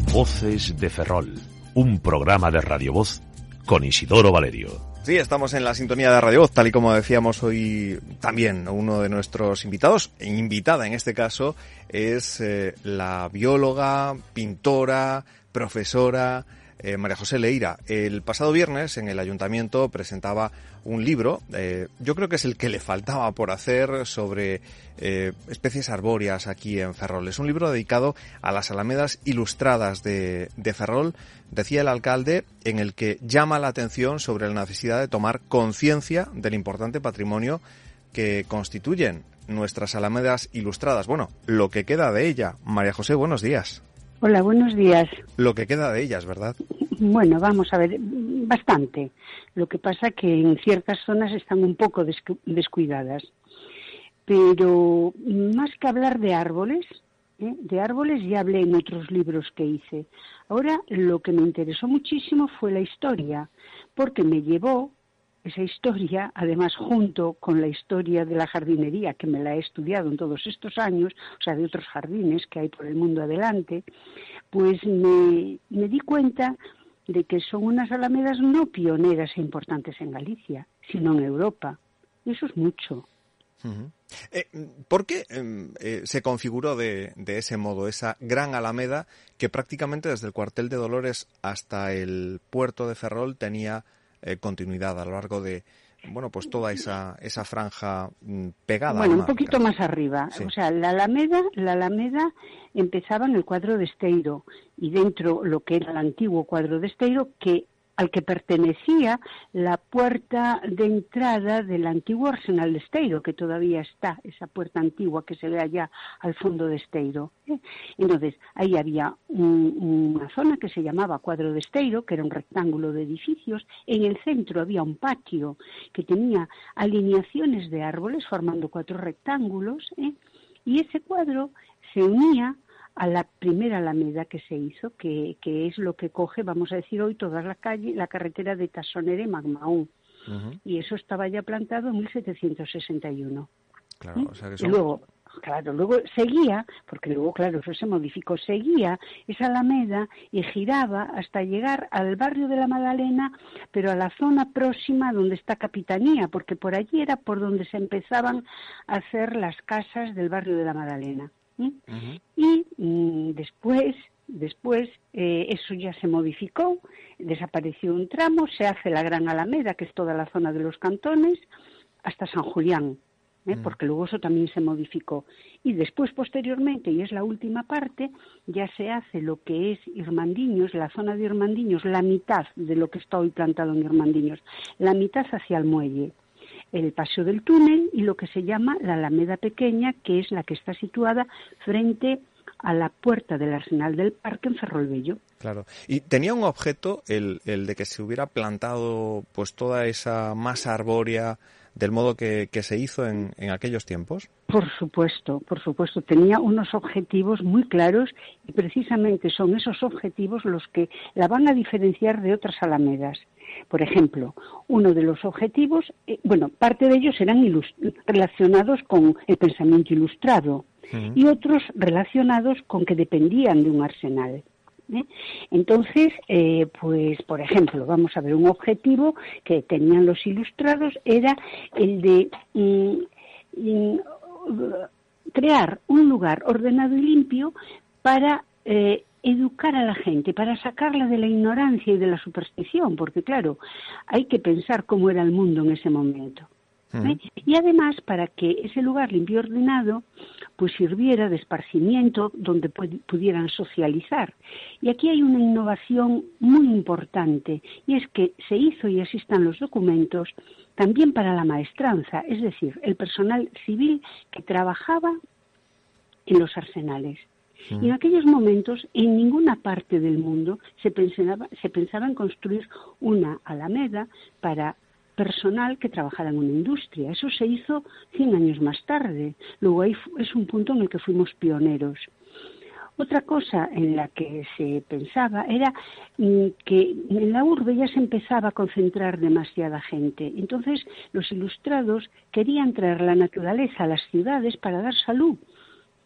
Voces de Ferrol, un programa de Radio Voz con Isidoro Valerio. Sí, estamos en la sintonía de Radio Voz, tal y como decíamos hoy también. Uno de nuestros invitados, invitada en este caso, es la bióloga, pintora, profesora María José Leira. El pasado viernes en el Ayuntamiento presentaba un libro, yo creo que es el que le faltaba por hacer, sobre especies arbóreas aquí en Ferrol. Es un libro dedicado a las alamedas ilustradas de Ferrol, decía el alcalde, en el que llama la atención sobre la necesidad de tomar conciencia del importante patrimonio que constituyen nuestras alamedas ilustradas. Bueno, lo que queda de ella. María José, buenos días. Hola, buenos días. Lo que queda de ellas, ¿verdad? Bueno, vamos a ver, bastante. Lo que pasa que en ciertas zonas están un poco descuidadas. Pero más que hablar de árboles ya hablé en otros libros que hice. Ahora, lo que me interesó muchísimo fue la historia, porque me llevó esa historia, además junto con la historia de la jardinería, que me la he estudiado en todos estos años, o sea, de otros jardines que hay por el mundo adelante, pues me di cuenta de que son unas alamedas no pioneras e importantes en Galicia, sino en Europa. Y eso es mucho. Uh-huh. ¿Por qué se configuró de ese modo esa gran alameda que prácticamente desde el cuartel de Dolores hasta el puerto de Ferrol tenía continuidad a lo largo de, bueno, pues toda esa franja pegada? Bueno, un poquito más arriba. Sí. O sea, la alameda empezaba en el cuadro de Esteiro, y dentro lo que era el antiguo cuadro de Esteiro, al que pertenecía la puerta de entrada del antiguo Arsenal de Esteiro, que todavía está, esa puerta antigua que se ve allá al fondo de Esteiro. Entonces, ahí había una zona que se llamaba Cuadro de Esteiro, que era un rectángulo de edificios. En el centro había un patio que tenía alineaciones de árboles formando 4 rectángulos, y ese cuadro se unía a la primera alameda que se hizo, que es lo que coge, vamos a decir hoy, toda la carretera de Tassonera y Magmaún. Uh-huh. Y eso estaba ya plantado en 1761. Claro, o sea que son... Y luego seguía, porque luego, claro, eso se modificó, seguía esa alameda y giraba hasta llegar al barrio de la Madalena, pero a la zona próxima donde está Capitanía, porque por allí era por donde se empezaban a hacer las casas del barrio de la Madalena. Uh-huh. Y después eso ya se modificó, desapareció un tramo, se hace la Gran Alameda, que es toda la zona de los cantones, hasta San Julián, porque luego eso también se modificó. Y después, posteriormente, y es la última parte, ya se hace lo que es Irmandiños, la zona de Irmandiños, la mitad de lo que está hoy plantado en Irmandiños, la mitad hacia el muelle, el Paseo del Túnel y lo que se llama la Alameda Pequeña, que es la que está situada frente a la puerta del Arsenal del Parque en Ferrolbello. Claro. ¿Y tenía un objeto el de que se hubiera plantado pues toda esa masa arbórea del modo que se hizo en aquellos tiempos? Por supuesto. Tenía unos objetivos muy claros, y precisamente son esos objetivos los que la van a diferenciar de otras alamedas. Por ejemplo, uno de los objetivos, parte de ellos eran relacionados con el pensamiento ilustrado, uh-huh, y otros relacionados con que dependían de un arsenal. Entonces, pues, por ejemplo, vamos a ver, un objetivo que tenían los ilustrados era el de crear un lugar ordenado y limpio para educar a la gente, para sacarla de la ignorancia y de la superstición, porque claro, hay que pensar cómo era el mundo en ese momento. Y además para que ese lugar limpio y ordenado pues sirviera de esparcimiento donde pudieran socializar. Y aquí hay una innovación muy importante, y es que se hizo, y así están los documentos, también para la maestranza, es decir, el personal civil que trabajaba en los arsenales. Y en aquellos momentos, en ninguna parte del mundo se pensaba en construir una alameda para personal que trabajara en una industria. Eso se hizo 100 años más tarde. Luego ahí es un punto en el que fuimos pioneros. Otra cosa en la que se pensaba era que en la urbe ya se empezaba a concentrar demasiada gente. Entonces los ilustrados querían traer la naturaleza a las ciudades para dar salud.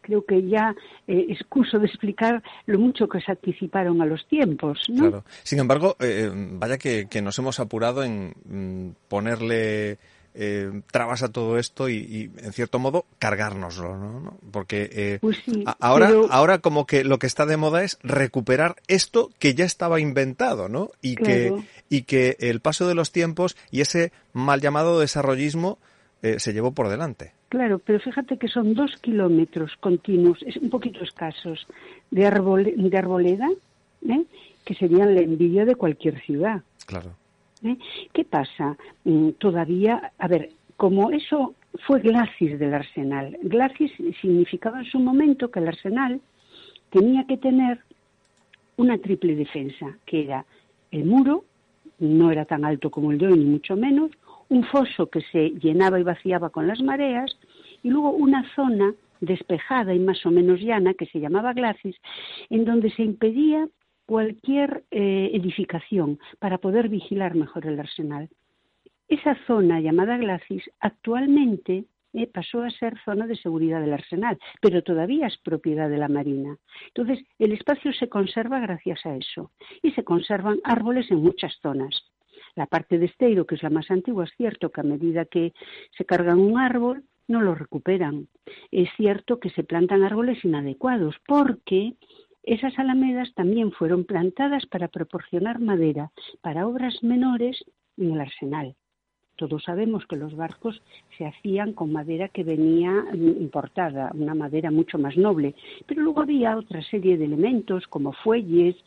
creo que ya excuso de explicar lo mucho que se anticiparon a los tiempos, ¿no? Claro. Sin embargo, vaya que nos hemos apurado en ponerle trabas a todo esto y en cierto modo cargárnoslo, ¿no? Porque pues sí, ahora como que lo que está de moda es recuperar esto que ya estaba inventado, ¿no? Y claro. que el paso de los tiempos y ese mal llamado desarrollismo se llevó por delante. Claro, pero fíjate que son 2 kilómetros continuos, es un poquito escasos, de arboleda, que serían la envidia de cualquier ciudad. Claro. ¿Qué pasa? Todavía, a ver, como eso fue glacis del arsenal, glacis significaba en su momento que el arsenal tenía que tener una triple defensa, que era el muro, no era tan alto como el de hoy, ni mucho menos, un foso que se llenaba y vaciaba con las mareas, y luego una zona despejada y más o menos llana, que se llamaba glacis, en donde se impedía cualquier edificación para poder vigilar mejor el arsenal. Esa zona llamada glacis actualmente pasó a ser zona de seguridad del arsenal, pero todavía es propiedad de la Marina. Entonces, el espacio se conserva gracias a eso y se conservan árboles en muchas zonas. La parte de Esteiro, que es la más antigua, es cierto que a medida que se cargan un árbol, no lo recuperan. Es cierto que se plantan árboles inadecuados porque esas alamedas también fueron plantadas para proporcionar madera para obras menores en el arsenal. Todos sabemos que los barcos se hacían con madera que venía importada, una madera mucho más noble, pero luego había otra serie de elementos como fuelles,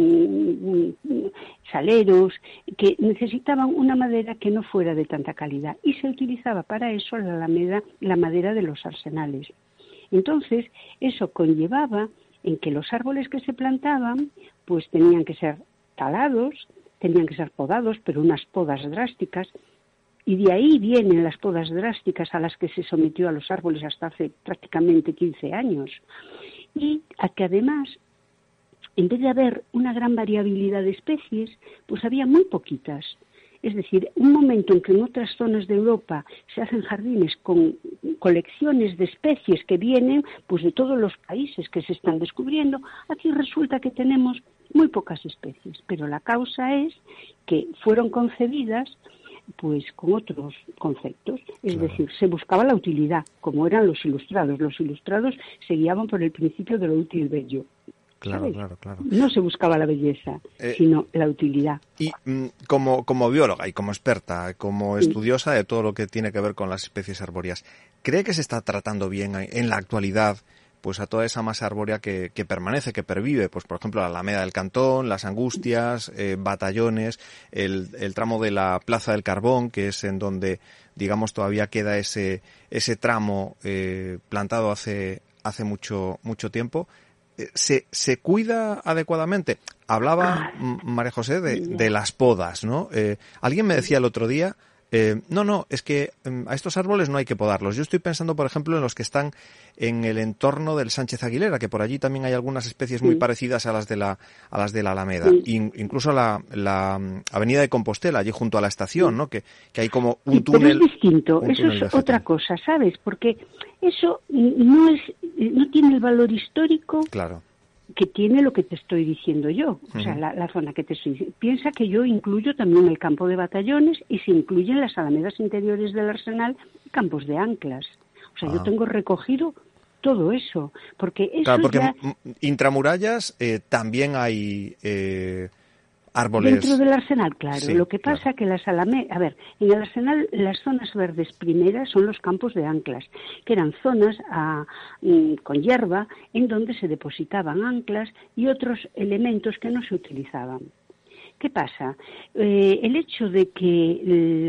saleros, que necesitaban una madera que no fuera de tanta calidad y se utilizaba para eso la madera de los arsenales. Entonces, eso conllevaba en que los árboles que se plantaban pues tenían que ser talados, tenían que ser podados, pero unas podas drásticas, y de ahí vienen las podas drásticas a las que se sometió a los árboles hasta hace prácticamente 15 años. Y a que además, en vez de haber una gran variabilidad de especies, pues había muy poquitas. Es decir, un momento en que en otras zonas de Europa se hacen jardines con colecciones de especies que vienen pues de todos los países que se están descubriendo, aquí resulta que tenemos muy pocas especies, pero la causa es que fueron concebidas pues con otros conceptos, es decir, se buscaba la utilidad, como eran los ilustrados. Los ilustrados se guiaban por el principio de lo útil bello. Claro. No se buscaba la belleza, sino la utilidad. Y como bióloga y como experta, como estudiosa de todo lo que tiene que ver con las especies arbóreas, ¿cree que se está tratando bien en la actualidad pues a toda esa masa arbórea que permanece, que pervive? Pues por ejemplo la Alameda del Cantón, las Angustias, Batallones, el tramo de la Plaza del Carbón, que es en donde digamos todavía queda ese tramo plantado hace mucho tiempo. ¿Se cuida adecuadamente? Hablaba María José de las podas, ¿no? Alguien me decía el otro día, no, es que a estos árboles no hay que podarlos. Yo estoy pensando, por ejemplo, en los que están en el entorno del Sánchez Aguilera, que por allí también hay algunas especies muy parecidas a las de la Alameda. Incluso la Avenida de Compostela, allí junto a la estación, ¿no? Que hay como un túnel. Pero es distinto, eso es otra cosa, ¿sabes? Porque eso no tiene el valor histórico. Claro. Que tiene lo que te estoy diciendo yo, o sea, la zona que te estoy diciendo. Piensa que yo incluyo también el campo de Batallones y se incluyen las alamedas interiores del Arsenal y campos de anclas. O sea, yo tengo recogido todo eso, porque eso claro, porque ya... intramurallas también hay árboles... Dentro del Arsenal, claro. Sí, lo que pasa que las alamedas... A ver, en el Arsenal las zonas verdes primeras son los campos de anclas, que eran zonas con hierba en donde se depositaban anclas y otros elementos que no se utilizaban. ¿Qué pasa? El hecho de que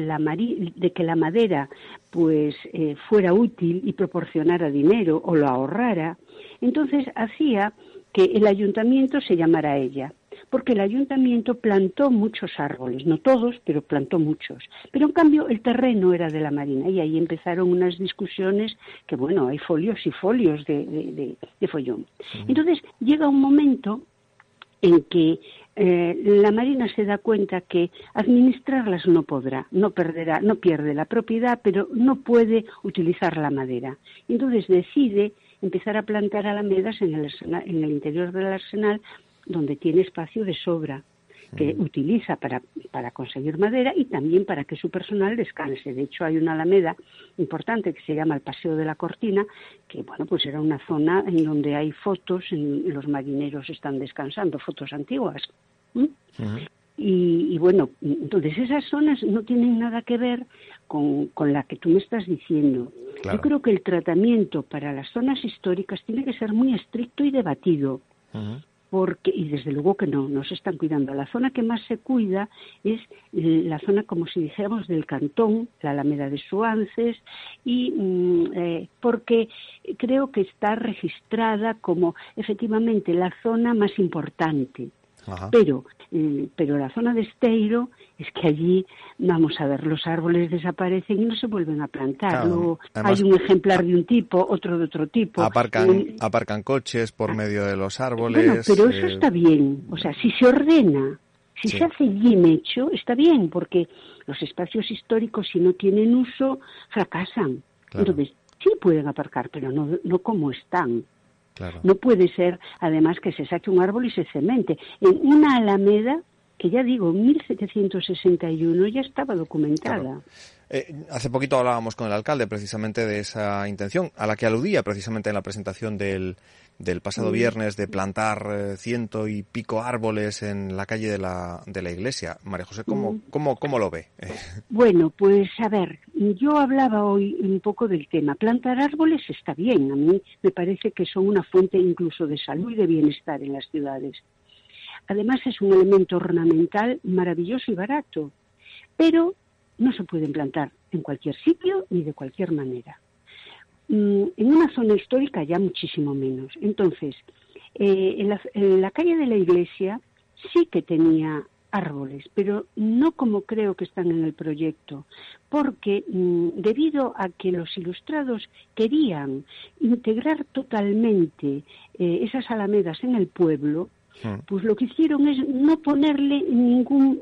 la madera pues fuera útil y proporcionara dinero o lo ahorrara, entonces hacía que el ayuntamiento se llamara a ella. Porque el ayuntamiento plantó muchos árboles, no todos, pero plantó muchos. Pero en cambio el terreno era de la Marina y ahí empezaron unas discusiones que, bueno, hay folios y folios de follón. Entonces llega un momento en que la Marina se da cuenta que administrarlas no podrá, no pierde la propiedad, pero no puede utilizar la madera. Entonces decide empezar a plantar alamedas en el interior del arsenal, donde tiene espacio de sobra, que utiliza para conseguir madera y también para que su personal descanse. De hecho, hay una alameda importante que se llama el Paseo de la Cortina, que bueno, pues era una zona en donde hay fotos, los marineros están descansando, fotos antiguas. Y bueno, entonces esas zonas no tienen nada que ver con la que tú me estás diciendo. Claro. Yo creo que el tratamiento para las zonas históricas tiene que ser muy estricto y debatido. Porque, y desde luego que no se están cuidando. La zona que más se cuida es la zona, como si dijéramos, del Cantón, la Alameda de Suances, y porque creo que está registrada como efectivamente la zona más importante. Ajá. Pero la zona de Esteiro es que allí, vamos a ver, los árboles desaparecen y no se vuelven a plantar. Claro. Luego, además, hay un ejemplar de un tipo, otro de otro tipo. Aparcan coches por medio de los árboles. Bueno, pero eso está bien. O sea, si se ordena, si se hace bien hecho, está bien, porque los espacios históricos, si no tienen uso, fracasan. Claro. Entonces, sí pueden aparcar, pero no como están. Claro. No puede ser, además, que se saque un árbol y se cemente. En una alameda, que ya digo, en 1761 ya estaba documentada. Claro. Hace poquito hablábamos con el alcalde precisamente de esa intención, a la que aludía precisamente en la presentación del pasado viernes, de plantar 100 y pico árboles en la calle de la iglesia. María José, ¿cómo lo ve? Bueno, pues a ver, yo hablaba hoy un poco del tema. Plantar árboles está bien, a mí me parece que son una fuente incluso de salud y de bienestar en las ciudades. Además es un elemento ornamental maravilloso y barato, pero no se pueden plantar en cualquier sitio ni de cualquier manera. En una zona histórica ya muchísimo menos. Entonces, en la calle de la iglesia sí que tenía árboles, pero no como creo que están en el proyecto, porque debido a que los ilustrados querían integrar totalmente esas alamedas en el pueblo, pues lo que hicieron es no ponerle ningún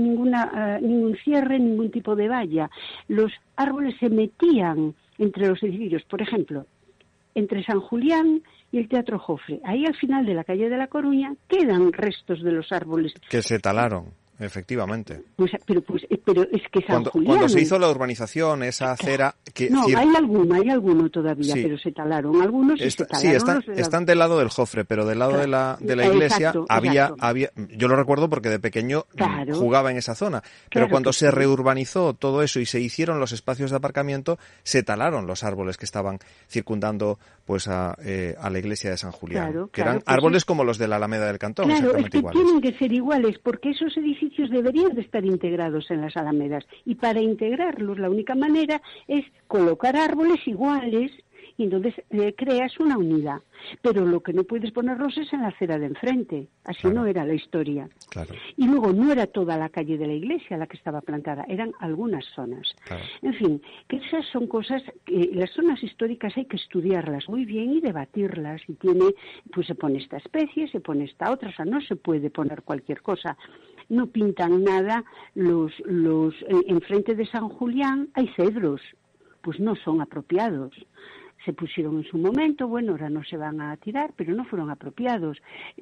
cierre, ningún tipo de valla. Los árboles se metían entre los edificios, por ejemplo, entre San Julián y el Teatro Jofre. Ahí al final de la calle de La Coruña quedan restos de los árboles. Que se talaron. Efectivamente. Pero es que San Julián... Cuando se hizo la urbanización, esa acera... hay alguno todavía, sí. Pero se talaron algunos y se talaron. Sí, están del lado del Jofre, pero del lado de la iglesia había... Yo lo recuerdo porque de pequeño jugaba en esa zona. Pero cuando se reurbanizó todo eso y se hicieron los espacios de aparcamiento, se talaron los árboles que estaban circundando pues a la iglesia de San Julián. Que eran árboles como los de la Alameda del Cantón. Claro, es que iguales. Tienen que ser iguales, porque esos edificios deberían de estar integrados en las alamedas, y para integrarlos la única manera es colocar árboles iguales y entonces creas una unidad, pero lo que no puedes ponerlos es en la acera de enfrente, así no era la historia. Claro. Y luego no era toda la calle de la iglesia la que estaba plantada, eran algunas zonas. Claro. En fin, que esas son cosas que las zonas históricas hay que estudiarlas muy bien y debatirlas, y pues se pone esta especie, se pone esta otra, o sea, no se puede poner cualquier cosa. No pintan nada, enfrente de San Julián hay cedros, pues no son apropiados. Se pusieron en su momento, bueno, ahora no se van a tirar, pero no fueron apropiados.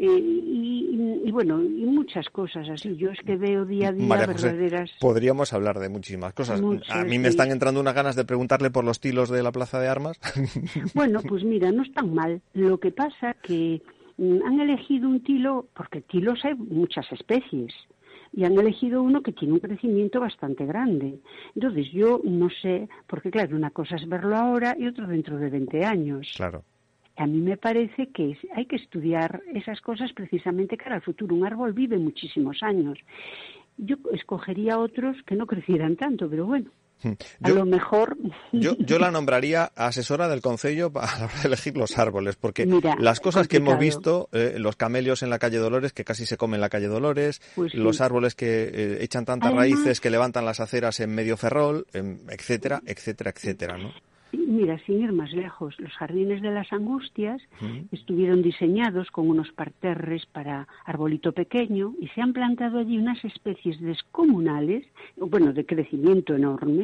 Y bueno, y muchas cosas así. Yo es que veo día a día María José, verdaderas... podríamos hablar de muchísimas cosas. A mí me están entrando unas ganas de preguntarle por los tilos de la Plaza de Armas. Bueno, pues mira, no están mal. Lo que pasa que han elegido un tilo, porque tilos hay muchas especies, y han elegido uno que tiene un crecimiento bastante grande. Entonces yo no sé, porque claro, una cosa es verlo ahora y otra dentro de 20 años. Claro. A mí me parece que hay que estudiar esas cosas precisamente cara al futuro. Un árbol vive muchísimos años. Yo escogería otros que no crecieran tanto, pero bueno. A lo mejor... Yo la nombraría asesora del concello a la hora de elegir los árboles, porque las cosas que hemos visto, los camelios en la calle Dolores, que casi se comen la calle Dolores, pues los árboles que echan tantas raíces que levantan las aceras en medio Ferrol, etcétera, etcétera, etcétera, ¿no? Mira, sin ir más lejos, los jardines de las Angustias estuvieron diseñados con unos parterres para arbolito pequeño y se han plantado allí unas especies descomunales, bueno, de crecimiento enorme,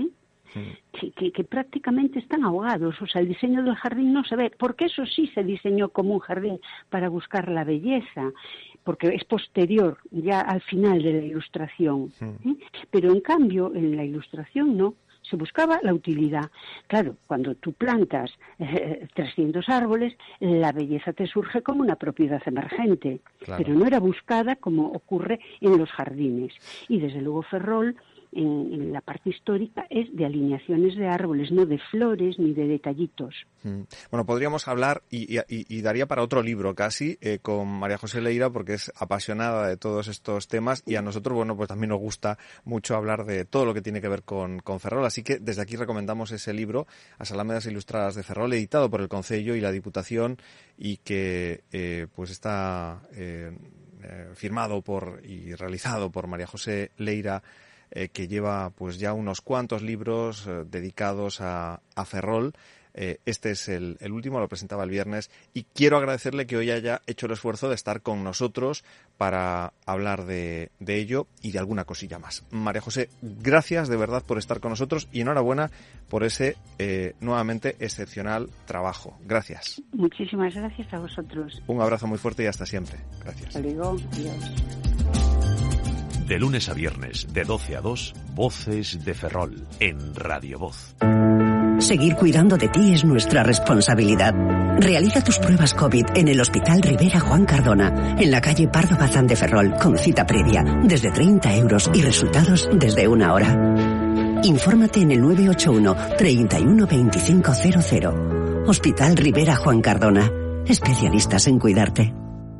que prácticamente están ahogados. O sea, el diseño del jardín no se ve, porque eso sí se diseñó como un jardín para buscar la belleza, porque es posterior, ya al final de la Ilustración. Pero en cambio, en la Ilustración no. Se buscaba la utilidad. Claro, cuando tú plantas 300 árboles, la belleza te surge como una propiedad emergente, claro. Pero no era buscada como ocurre en los jardines. Y desde luego Ferrol, en la parte histórica, es de alineaciones de árboles, no de flores ni de detallitos. Bueno, podríamos hablar, y daría para otro libro casi, con María José Leira, porque es apasionada de todos estos temas, y a nosotros, bueno, pues también nos gusta mucho hablar de todo lo que tiene que ver con Ferrol, así que desde aquí recomendamos ese libro, As Alamedas Ilustradas de Ferrol, editado por el Concello y la Diputación, y que pues está firmado y realizado por María José Leira, que lleva pues ya unos cuantos libros dedicados a Ferrol. Este es el último, lo presentaba el viernes, y quiero agradecerle que hoy haya hecho el esfuerzo de estar con nosotros para hablar de ello y de alguna cosilla más. María José, gracias de verdad por estar con nosotros y enhorabuena por ese nuevamente excepcional trabajo. Gracias. Muchísimas gracias a vosotros. Un abrazo muy fuerte y hasta siempre. Gracias. Hasta luego. Adiós. De lunes a viernes, de 12 a 2, Voces de Ferrol, en Radio Voz. Seguir cuidando de ti es nuestra responsabilidad. Realiza tus pruebas COVID en el Hospital Rivera Juan Cardona, en la calle Pardo Bazán de Ferrol, con cita previa, desde 30 € y resultados desde 1 hora. Infórmate en el 981 31 25 00. Hospital Rivera Juan Cardona, especialistas en cuidarte.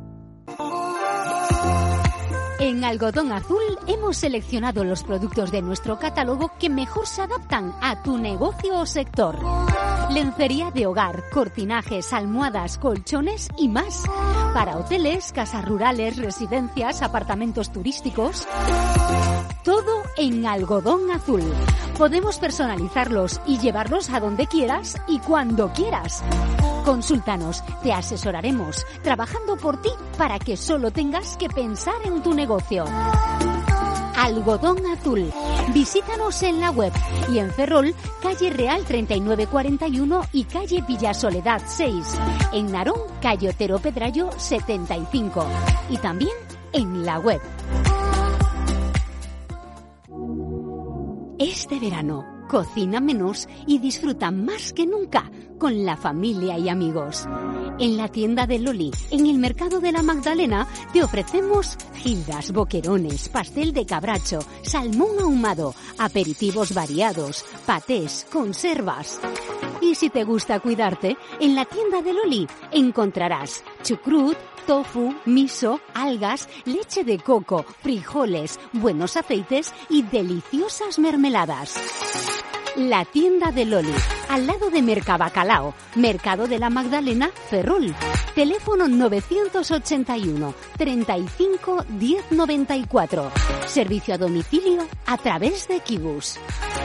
En Algodón Azul hemos seleccionado los productos de nuestro catálogo que mejor se adaptan a tu negocio o sector. Lencería de hogar, cortinajes, almohadas, colchones y más. Para hoteles, casas rurales, residencias, apartamentos turísticos. Todo en Algodón Azul. Podemos personalizarlos y llevarlos a donde quieras y cuando quieras. Consúltanos, te asesoraremos, trabajando por ti para que solo tengas que pensar en tu negocio. Algodón Azul. Visítanos en la web y en Ferrol, calle Real 3941 y calle Villasoledad 6. En Narón, calle Otero Pedrayo 75. Y también en la web. Este verano, cocina menos y disfruta más que nunca con la familia y amigos. En la tienda de Loli, en el Mercado de la Magdalena, te ofrecemos gildas, boquerones, pastel de cabracho, salmón ahumado, aperitivos variados, patés, conservas. Y si te gusta cuidarte, en la tienda de Loli encontrarás chucrut, tofu, miso, algas, leche de coco, frijoles, buenos aceites y deliciosas mermeladas. La tienda de Loli, al lado de Mercabacalao, Mercado de la Magdalena, Ferrol. Teléfono 981 35 10 94. Servicio a domicilio a través de Kibus.